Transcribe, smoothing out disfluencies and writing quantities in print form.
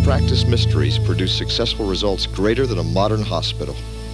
practice mysteries produce successful results greater than a modern hospital.